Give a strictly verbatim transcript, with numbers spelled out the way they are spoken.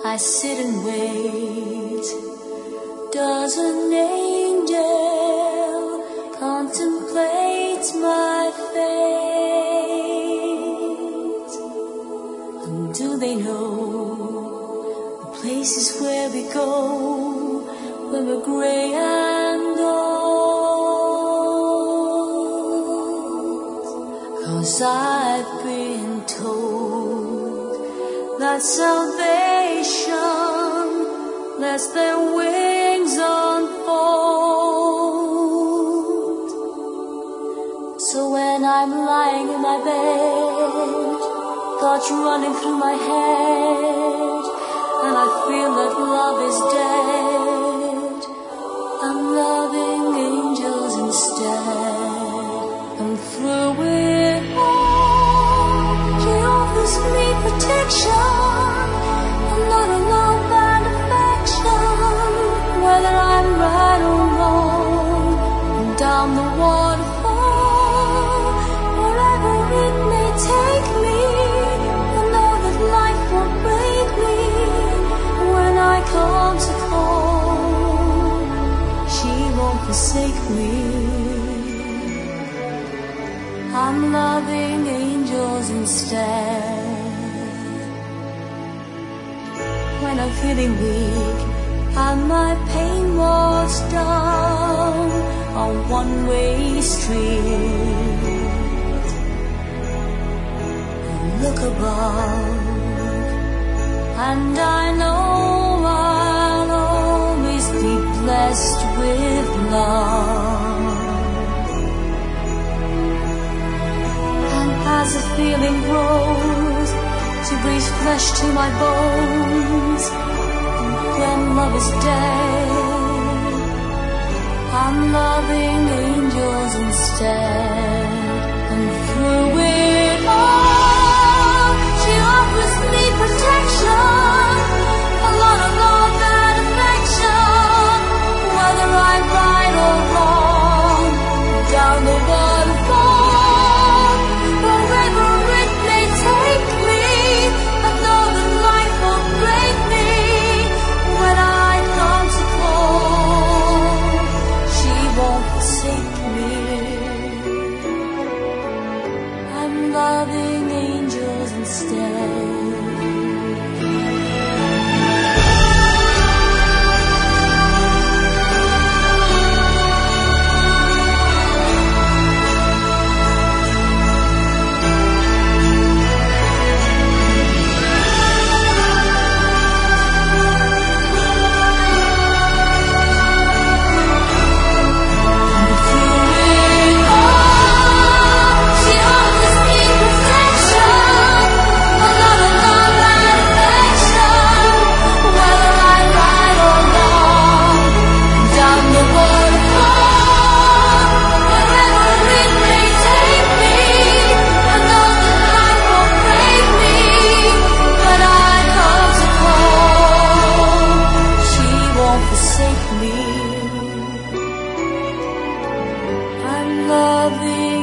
I sit and wait. Does an angel contemplate my fate? And do they know the places where we go when we're gray and old? 'Cause I've been told that salvation lets their wings unfold. So when I'm lying in my bed, thoughts running through my head, and I feel that love is dead, I'm loving angels instead. And through it all, He offers me protection, a lot of love and affection, whether I'm right or wrong, and down the waterfall, wherever it may take me, I know that life won't break me. When I come to call, she won't forsake me. I'm loving angels instead. When I'm feeling weak and my pain walks down a one-way street, I look above and I know I'll always be blessed with love. And as the feeling grows to breathe flesh to my bones, when love is dead, I'm loving angels instead. And through it all, she offers me protection, a lot of love and affection, whether I'm right or wrong, down the waterfall, wherever it may take me, I know that life won't break me. When I come to call, she won't forsake me. I'm loving angels instead. Forsake me. I'm loving